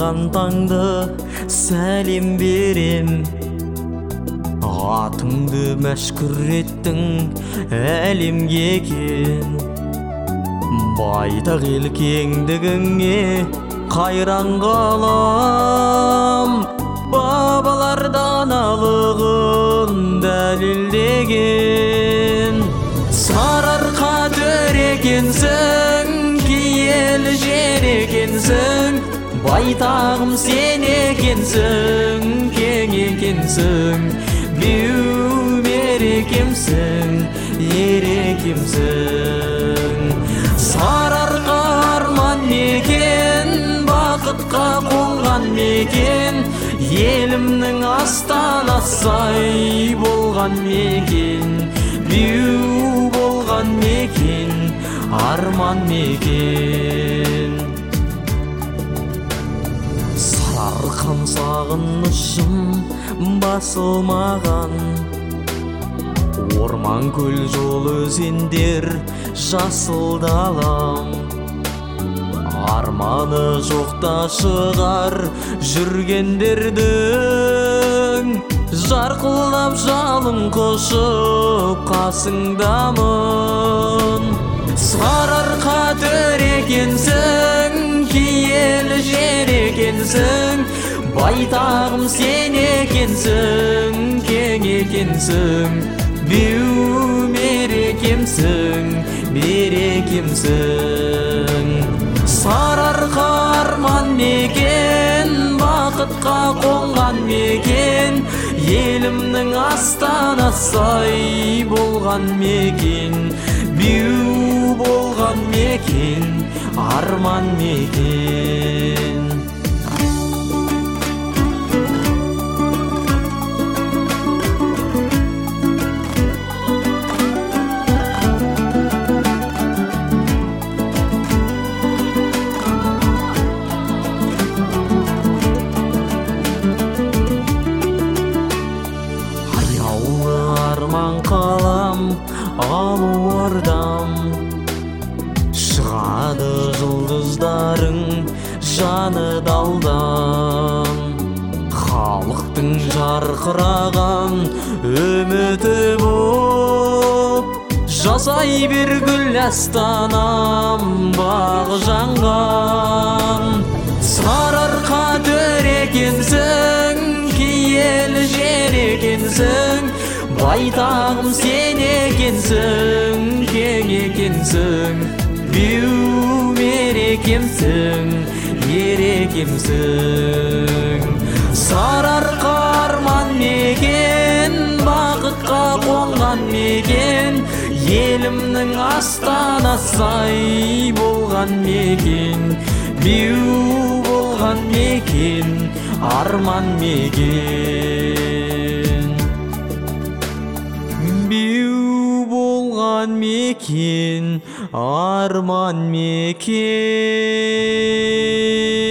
туған таңды сәлем берем. Атыңды мәшкүр еттің әлемге кен. Байтақ ел кеңдігіңе қайран қалам. Бабалар даналығын дәлелдеген. Сарыарқа төре екенсің, киелі жер екенсің. Байтағым сен екенсің, кең екенсің. Беу берекемсің, ерекемсің. Сарыарқа арман мекен, бақытқа қонған мекен. Елімнің астанасы болған мекен. Беу болған мекен, арман мекен. Сарыарқам сағынышым басылмаған. Орман, көл, жол, өзендер, жасыл далам. Арманы жоқта шығар жүргендердің. Жарқылдап жалын құшып қасыңдамын. Сарыарқа төре екенсің, киелі жер екенсің. Байтағым сен екенсің, кең екенсің. Беу берекемсің, берекемсің. Сарыарқа арман мекен, бақытқа қонған мекен. Елімнің астанасы болған мекен. Беу болған мекен, арман мекен. Қалам алу ордам. Шығады жұлдыздарың жаны далдан. Халықтың жарқыраған үміті боп, жасай бер гүл астанам бағы жанған. Сарыарқа төре екенсің, киелі жер екенсің. Байтағым сен екенсің, кең екенсің. Беу берекемсің, ерекемсің. Сарыарқа арман мекен, бақытқа қонған мекен. Елімнің астанасы болған мекен. Беу болған мекен, арман мекен. Беу болған мекен, арман мекен.